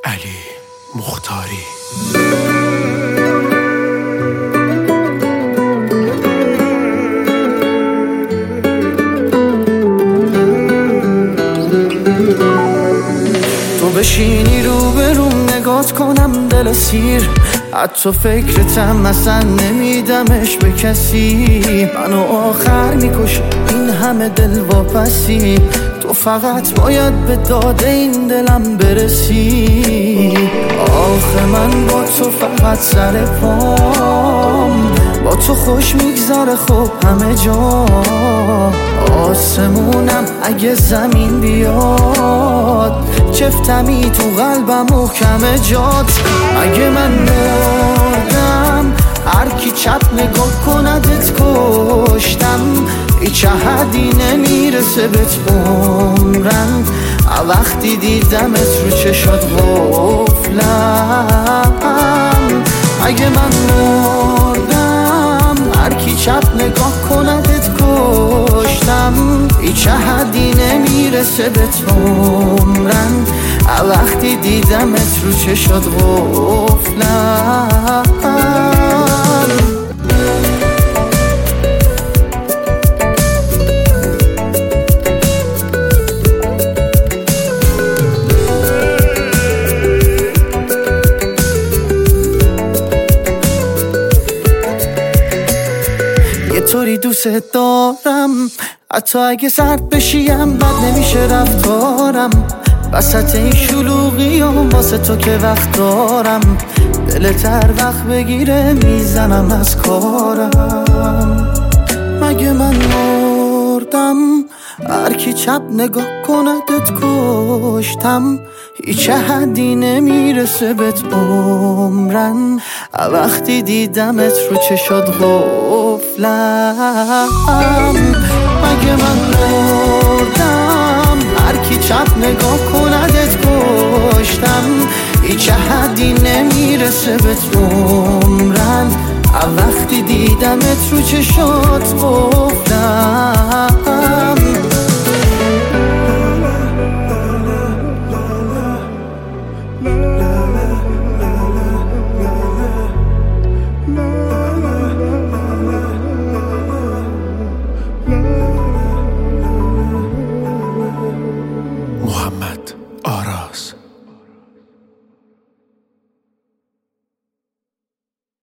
علی مختاری. تو بشینی رو بروم نگات کنم دل سیر، حتی فکرتم اصلا نمیدمش به کسی. منو آخر میکشه این همه دل واپسی، تو فقط باید به داد این دلم برسی. آخه من با تو فقط سر پام، با تو خوش میگذره خب همه جا. آسمونم اگه زمین بیاد، چفتمی تو قلبم محکم جات. اگه من مردم هر کی چپ نگاه کندت کشتم، هیچ حدی نمیرسه بهت عمرن. وقتی دیدمت رو چشات غفلم. اگه من مردم هر کی چپ نگاه کندت کشتم، هیچ حدی نمیرسه بهت عمرن. وقتی دیدمت رو چشات غفلم. یه طوری دوست دارم، حتی اگه سرد بشیم بد نمیشه رفتارم. وسط این شلوغی و واسه تو که وقت دارم، دلت هر وقت بگیره میزنم از کارم. مگه من مردم هر کی چپ نگاه کندت کشتم، هیچ حدی نمیرسه بهت عمرن. وقتی دیدمت رو چشات غفلم. مگه من مردم هر کی چپ نگاه کندت کشتم، هیچ حدی نمیرسه بهت عمرن. وقتی دیدمت رو چشات غفلم.